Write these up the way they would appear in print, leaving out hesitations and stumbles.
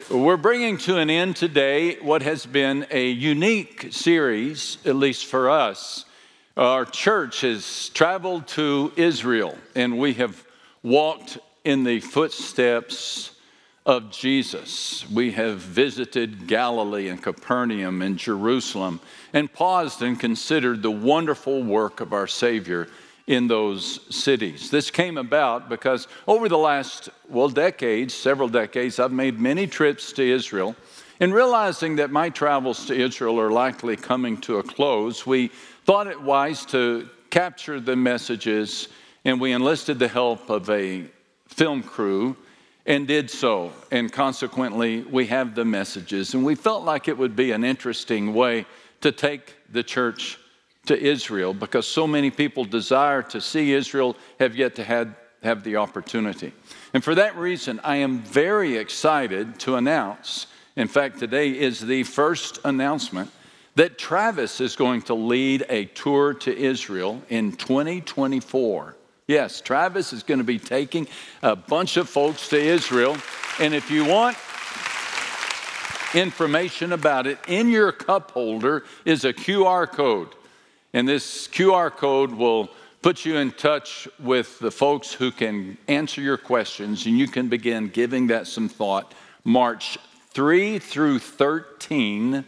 We're bringing to an end today what has been a unique series, at least for us. Our church has traveled to Israel, and we have walked in the footsteps of Jesus. We have visited Galilee and Capernaum and Jerusalem and paused and considered the wonderful work of our Savior in those cities. This came about because over the last, several decades, I've made many trips to Israel. And realizing that my travels to Israel are likely coming to a close, we thought it wise to capture the messages, and we enlisted the help of a film crew and did so. And consequently, we have the messages. And we felt like it would be an interesting way to take the church to Israel, because so many people desire to see Israel, have yet to have the opportunity. And for that reason, I am very excited to announce, in fact, today is the first announcement, that Travis is going to lead a tour to Israel in 2024. Yes, Travis is going to be taking a bunch of folks to Israel. And if you want information about it, in your cup holder is a QR code. And this QR code will put you in touch with the folks who can answer your questions, and you can begin giving that some thought. March 3 through 13,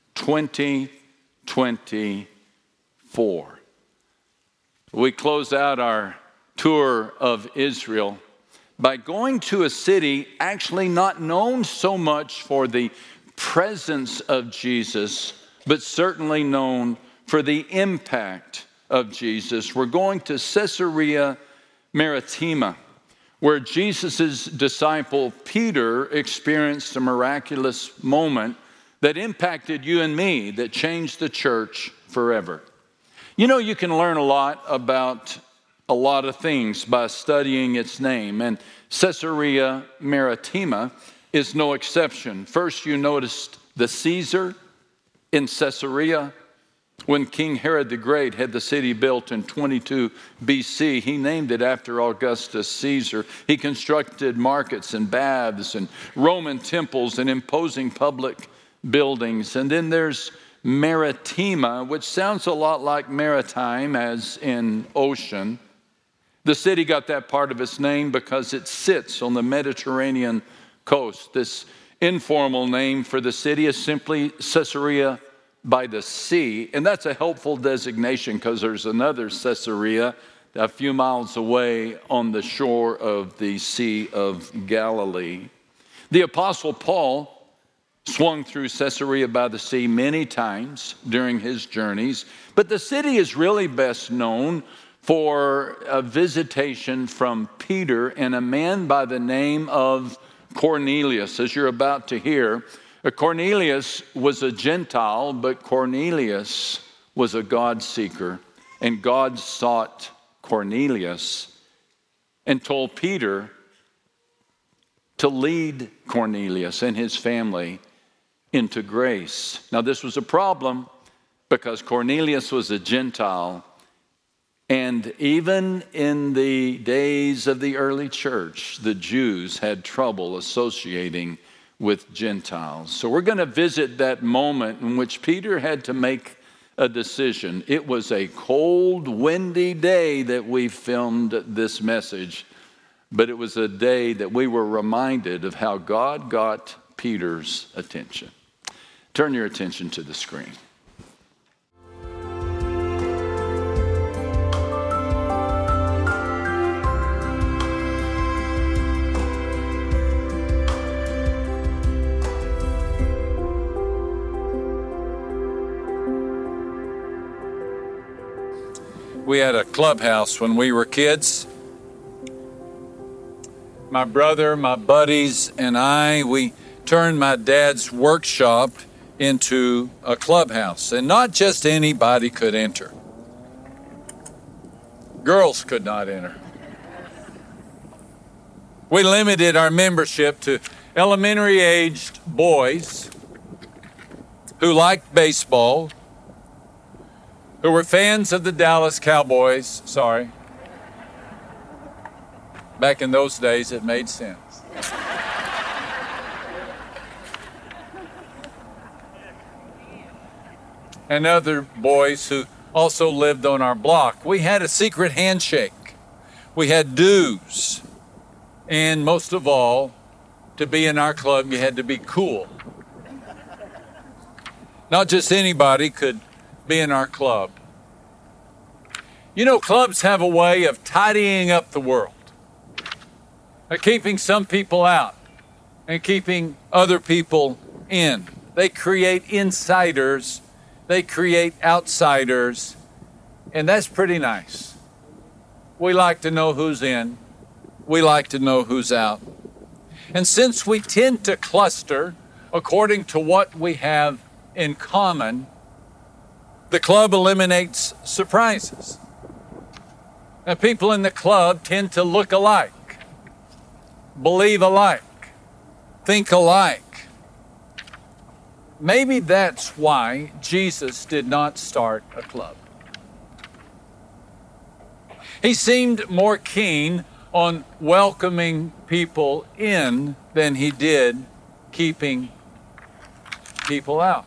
2024. We close out our tour of Israel by going to a city actually not known so much for the presence of Jesus, but certainly known for the impact of Jesus. We're going to Caesarea Maritima, where Jesus' disciple Peter experienced a miraculous moment that impacted you and me, that changed the church forever. You know, you can learn a lot about a lot of things by studying its name, and Caesarea Maritima is no exception. First, you noticed the Caesar in Caesarea. When King Herod the Great had the city built in 22 BC, he named it after Augustus Caesar. He constructed markets and baths and Roman temples and imposing public buildings. And then there's Maritima, which sounds a lot like maritime, as in ocean. The city got that part of its name because it sits on the Mediterranean coast. This informal name for the city is simply Caesarea by the sea, and that's a helpful designation because there's another Caesarea a few miles away on the shore of the Sea of Galilee. The Apostle Paul swung through Caesarea by the sea many times during his journeys, but the city is really best known for a visitation from Peter and a man by the name of Cornelius, as you're about to hear. Cornelius was a Gentile, but Cornelius was a God seeker. And God sought Cornelius and told Peter to lead Cornelius and his family into grace. Now, this was a problem because Cornelius was a Gentile. And even in the days of the early church, the Jews had trouble associating with Gentiles. So we're going to visit that moment in which Peter had to make a decision. It was a cold, windy day that we filmed this message, but it was a day that we were reminded of how God got Peter's attention. Turn your attention to the screen. We had a clubhouse when we were kids. My brother, my buddies, and I, we turned my dad's workshop into a clubhouse. And not just anybody could enter. Girls could not enter. We limited our membership to elementary-aged boys who liked baseball, who were fans of the Dallas Cowboys. Back in those days, it made sense. and other boys who also lived on our block. We had a secret handshake. We had dues. And most of all, to be in our club, you had to be cool. Not just anybody could be in our club. You know, clubs have a way of tidying up the world, of keeping some people out and keeping other people in. They create insiders, they create outsiders, and that's pretty nice. We like to know who's in, we like to know who's out. And since we tend to cluster according to what we have in common, the club eliminates surprises. Now, people in the club tend to look alike, believe alike, think alike. Maybe that's why Jesus did not start a club. He seemed more keen on welcoming people in than he did keeping people out.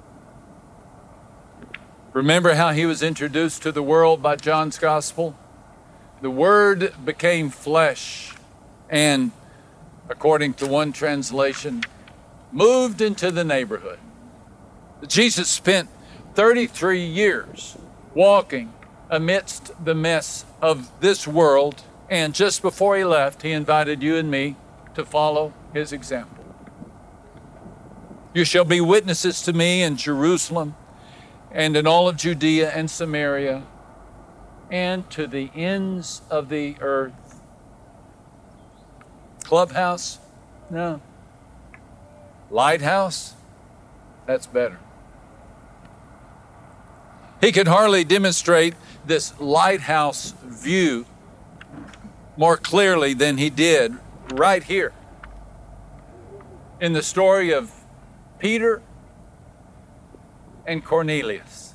Remember how he was introduced to the world by John's Gospel? The Word became flesh and, according to one translation, moved into the neighborhood. Jesus spent 33 years walking amidst the mess of this world, and just before he left, he invited you and me to follow his example. You shall be witnesses to me in Jerusalem and in all of Judea and Samaria and to the ends of the earth. Clubhouse? No. Lighthouse? That's better. He could hardly demonstrate this lighthouse view more clearly than he did right here in the story of Peter and Cornelius.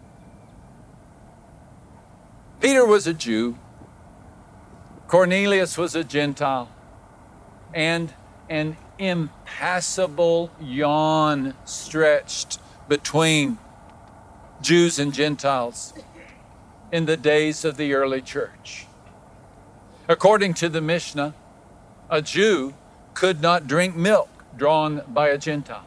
Peter was a Jew, Cornelius was a Gentile, and an impassable yawn stretched between Jews and Gentiles in the days of the early church. According to the Mishnah, a Jew could not drink milk drawn by a Gentile,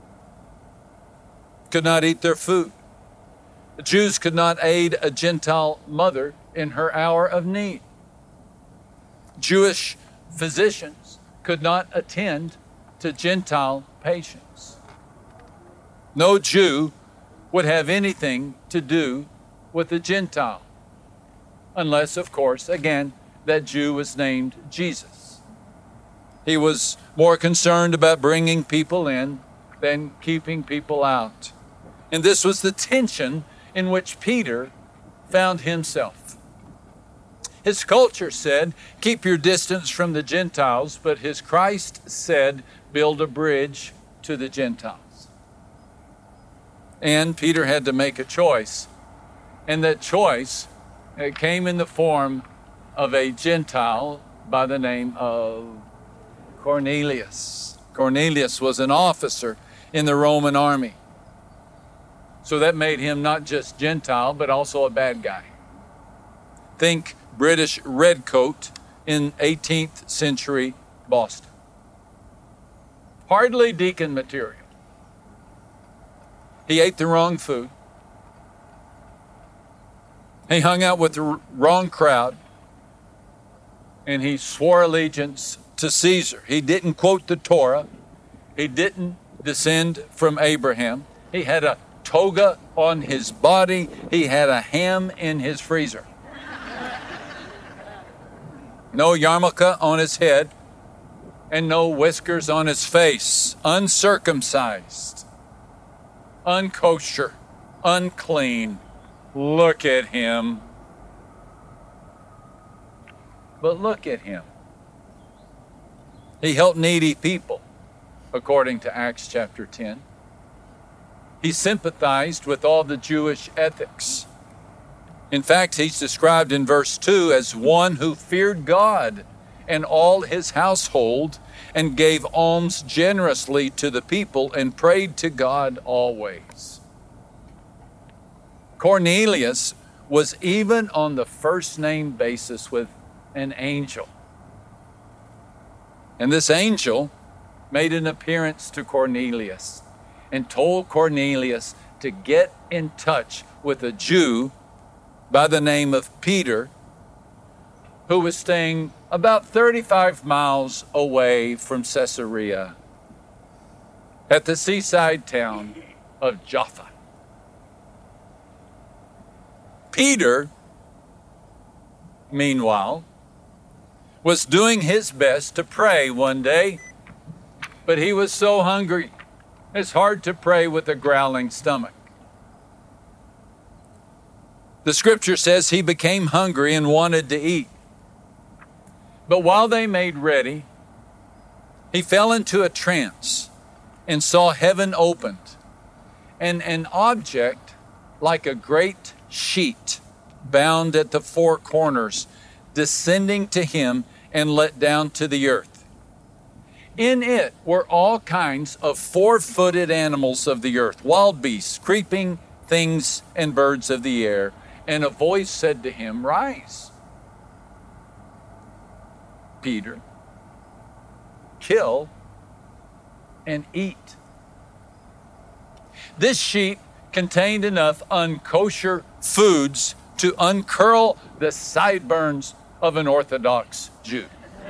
could not eat their food. The Jews could not aid a Gentile mother in her hour of need. Jewish physicians could not attend to Gentile patients. No Jew would have anything to do with a Gentile, unless, of course, again, that Jew was named Jesus. He was more concerned about bringing people in than keeping people out. And this was the tension in which Peter found himself. His culture said, keep your distance from the Gentiles, but his Christ said, build a bridge to the Gentiles. And Peter had to make a choice. And that choice came in the form of a Gentile by the name of Cornelius. Cornelius was an officer in the Roman army. So that made him not just Gentile, but also a bad guy. Think British redcoat in 18th century Boston. Hardly deacon material. He ate the wrong food. He hung out with the wrong crowd. And he swore allegiance to Caesar. He didn't quote the Torah. He didn't descend from Abraham. He had a toga on his body. He had a ham in his freezer. No yarmulke on his head and no whiskers on his face. Uncircumcised, unkosher, unclean. Look at him. But look at him. He helped needy people, according to Acts chapter 10. He sympathized with all the Jewish ethics. In fact, he's described in verse 2 as one who feared God and all his household and gave alms generously to the people and prayed to God always. Cornelius was even on the first name basis with an angel. And this angel made an appearance to Cornelius and told Cornelius to get in touch with a Jew by the name of Peter, who was staying about 35 miles away from Caesarea at the seaside town of Jaffa. Peter, meanwhile, was doing his best to pray one day, but he was so hungry, it's hard to pray with a growling stomach. The scripture says he became hungry and wanted to eat. But while they made ready, he fell into a trance and saw heaven opened, and an object like a great sheet bound at the four corners descending to him and let down to the earth. In it were all kinds of four-footed animals of the earth, wild beasts, creeping things, and birds of the air. And a voice said to him, "Rise, Peter, kill and eat." This sheet contained enough unkosher foods to uncurl the sideburns of an Orthodox Jew.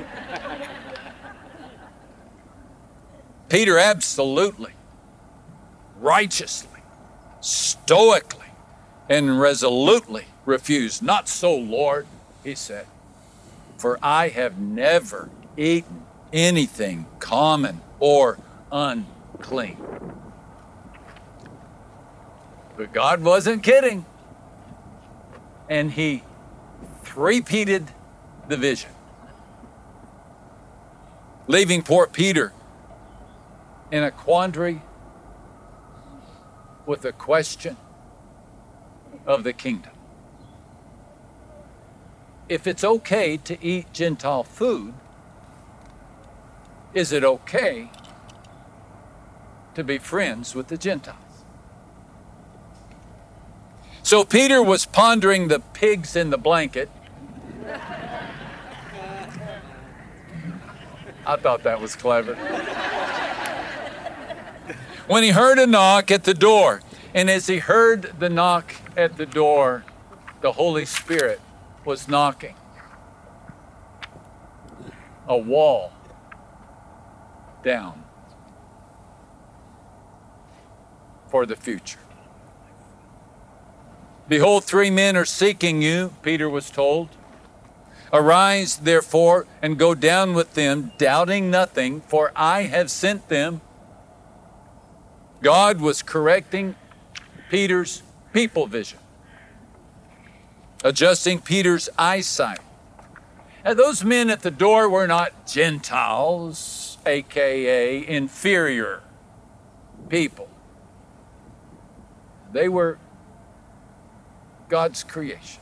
Peter absolutely, righteously, stoically, and resolutely refused. "Not so, Lord," he said, "for I have never eaten anything common or unclean." But God wasn't kidding. And he repeated the vision, leaving poor Peter in a quandary with the question of the kingdom. If it's okay to eat Gentile food, is it okay to be friends with the Gentiles? So Peter was pondering the pigs in the blanket. I thought that was clever. When he heard a knock at the door, and as he heard the knock at the door, the Holy Spirit was knocking a wall down for the future. "Behold, 3 men are seeking you," Peter was told. "Arise, therefore, and go down with them, doubting nothing, for I have sent them." God was correcting Peter's people vision, adjusting Peter's eyesight. And those men at the door were not Gentiles, aka inferior people. They were God's creation.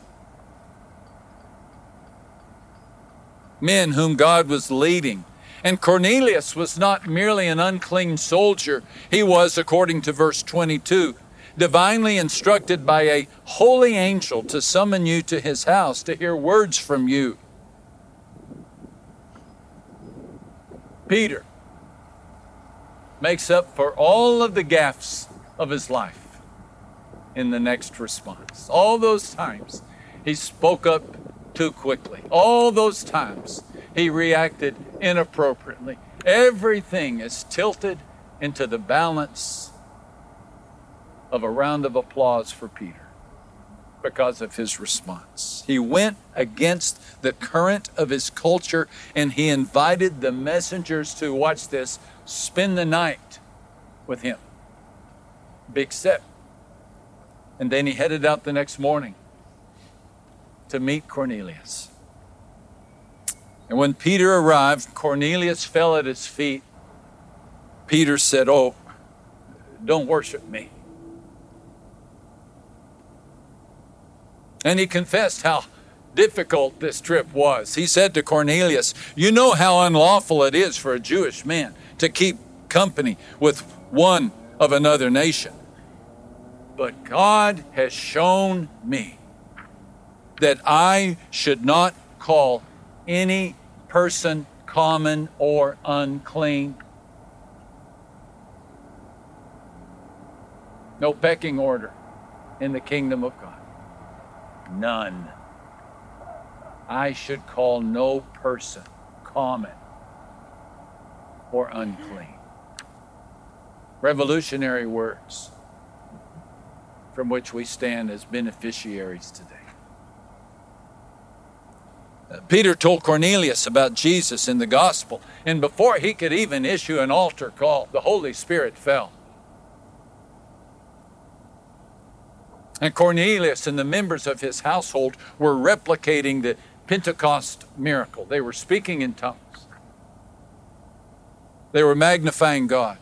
Men whom God was leading. And Cornelius was not merely an unclean soldier. He was, according to verse 22, divinely instructed by a holy angel to summon you to his house to hear words from you. Peter makes up for all of the gaffes of his life in the next response. All those times he spoke up too quickly. All those times he reacted inappropriately. Everything is tilted into the balance of a round of applause for Peter because of his response. He went against the current of his culture, and he invited the messengers to, watch this, spend the night with him. Big step. And then he headed out the next morning to meet Cornelius. And when Peter arrived, Cornelius fell at his feet. Peter said, "Oh, don't worship me." And he confessed how difficult this trip was. He said to Cornelius, "You know how unlawful it is for a Jewish man to keep company with one of another nation." But God has shown me that I should not call any person common or unclean. No pecking order in the kingdom of God. None. I should call no person common or unclean. Revolutionary words from which we stand as beneficiaries today. Peter told Cornelius about Jesus in the gospel, and before he could even issue an altar call, the Holy Spirit fell. And Cornelius and the members of his household were replicating the Pentecost miracle. They were speaking in tongues. They were magnifying God.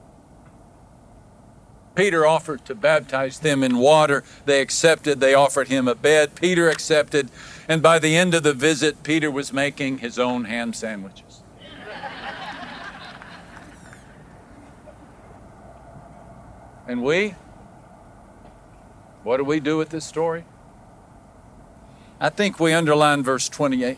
Peter offered to baptize them in water. They accepted. They offered him a bed. Peter accepted. And by the end of the visit, Peter was making his own ham sandwiches. And we? What do we do with this story? I think we underline verse 28.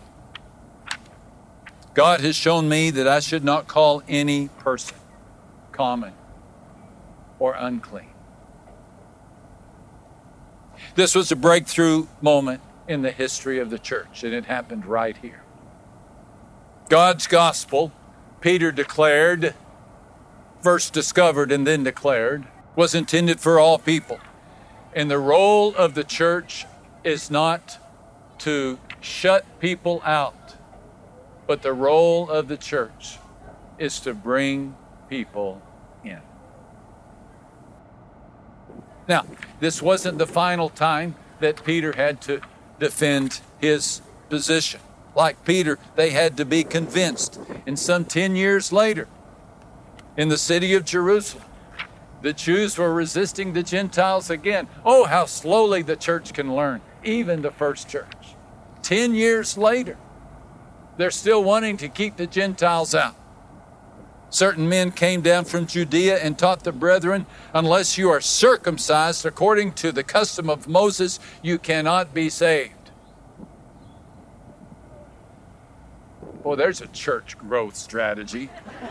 God has shown me that I should not call any person common or unclean. This was a breakthrough moment in the history of the church, and it happened right here. God's gospel, Peter declared, first discovered and then declared, was intended for all people. And the role of the church is not to shut people out, but the role of the church is to bring people in. Now, this wasn't the final time that Peter had to defend his position. Like Peter, they had to be convinced. And some 10 years later, in the city of Jerusalem, the Jews were resisting the Gentiles again. Oh, how slowly the church can learn, even the first church. 10 years later, they're still wanting to keep the Gentiles out. Certain men came down from Judea and taught the brethren, unless you are circumcised according to the custom of Moses, you cannot be saved. Boy, there's a church growth strategy.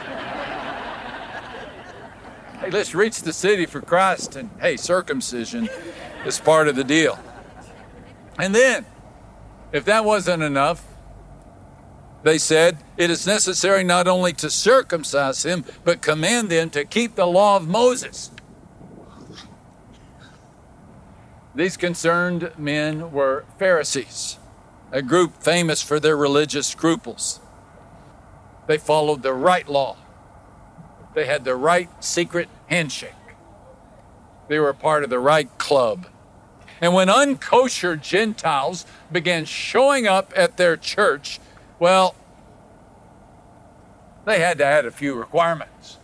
Hey, let's reach the city for Christ, and hey, circumcision is part of the deal. And then, if that wasn't enough, they said, it is necessary not only to circumcise him, but command them to keep the law of Moses. These concerned men were Pharisees, a group famous for their religious scruples. They followed the right law. They had the right secret handshake. They were part of the right club. And when unkosher Gentiles began showing up at their church, well, they had to add a few requirements.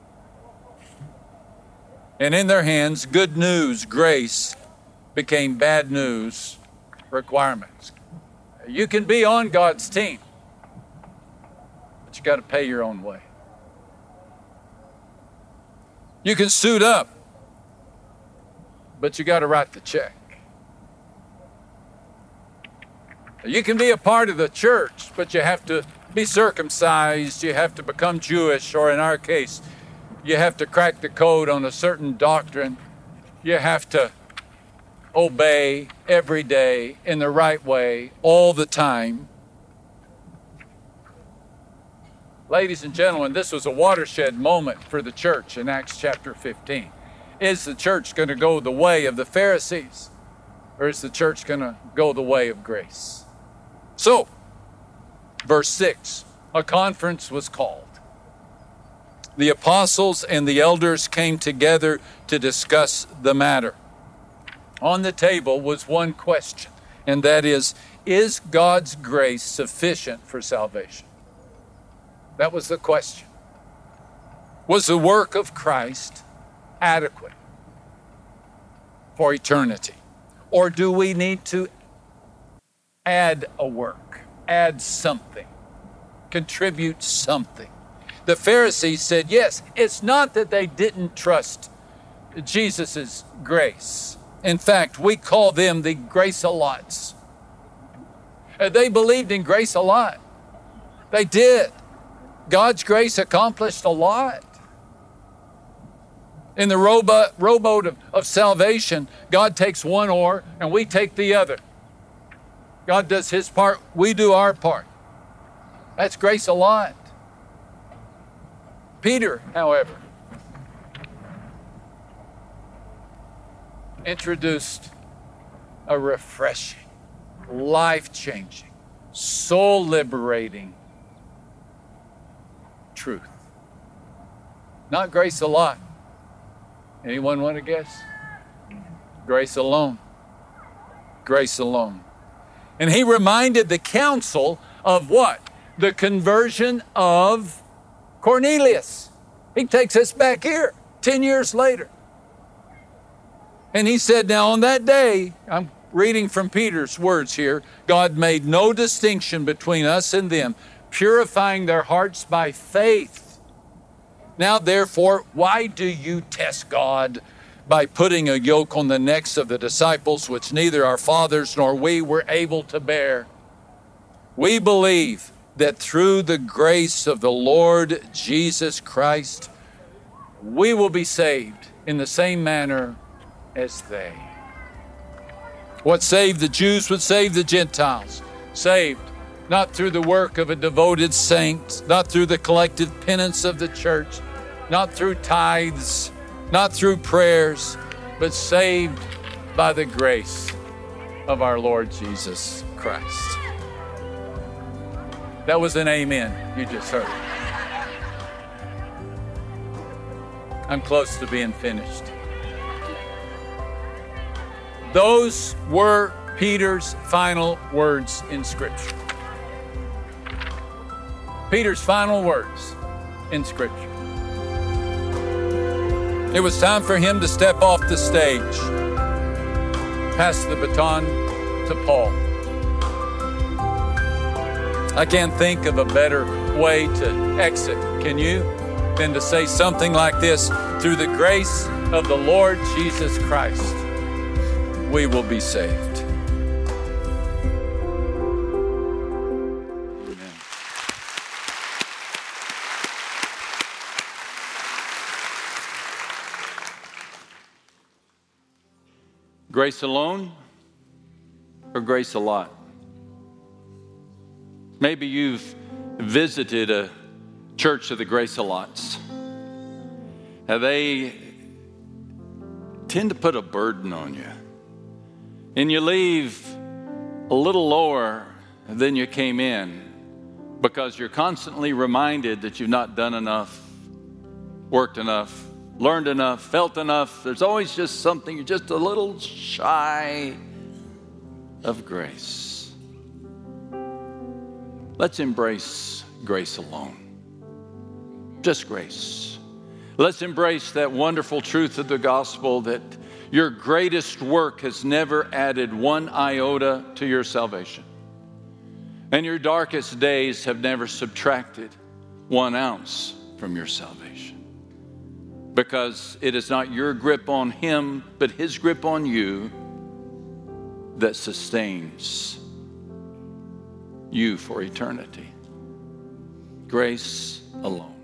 And in their hands, good news, grace, became bad news, requirements. You can be on God's team, but you got to pay your own way. You can suit up, but you got to write the check. You can be a part of the church, but you have to be circumcised, you have to become Jewish, or in our case, you have to crack the code on a certain doctrine. You have to obey every day in the right way, all the time. Ladies and gentlemen, this was a watershed moment for the church in Acts chapter 15. Is the church going to go the way of the Pharisees, or is the church going to go the way of grace? So, verse 6, a conference was called. The apostles and the elders came together to discuss the matter. On the table was one question, and that is God's grace sufficient for salvation? That was the question. Was the work of Christ adequate for eternity? Or do we need to add a work, add something, contribute something? The Pharisees said, yes, it's not that they didn't trust Jesus' grace. In fact, we call them the Grace-a-lots. They believed in grace a lot. They did. God's grace accomplished a lot. In the rowboat of salvation, God takes one oar and we take the other. God does his part, we do our part. That's grace a lot. Peter, however, introduced a refreshing, life-changing, soul-liberating truth. Not grace a lot. Anyone want to guess? Grace alone. Grace alone. And he reminded the council of what? The conversion of Cornelius. He takes us back here 10 years later. And he said, now on that day, I'm reading from Peter's words here, God made no distinction between us and them, purifying their hearts by faith. Now, therefore, why do you test God by putting a yoke on the necks of the disciples, which neither our fathers nor we were able to bear? We believe that through the grace of the Lord Jesus Christ, we will be saved in the same manner as they. What saved the Jews would save the Gentiles. Saved not through the work of a devoted saint, not through the collective penance of the church, not through tithes, not through prayers, but saved by the grace of our Lord Jesus Christ. That was an amen you just heard. I'm close to being finished. Those were Peter's final words in Scripture. Peter's final words in Scripture. It was time for him to step off the stage, pass the baton to Paul. I can't think of a better way to exit, can you, than to say something like this: through the grace of the Lord Jesus Christ, we will be saved. Amen. Grace alone or grace a lot? Maybe you've visited a church of the Grace-a-lots. Now, they tend to put a burden on you. And you leave a little lower than you came in because you're constantly reminded that you've not done enough, worked enough, learned enough, felt enough. There's always just something, you're just a little shy of grace. Let's embrace grace alone. Just grace. Let's embrace that wonderful truth of the gospel that your greatest work has never added one iota to your salvation. And your darkest days have never subtracted 1 ounce from your salvation. Because it is not your grip on him, but his grip on you that sustains you for eternity. Grace alone.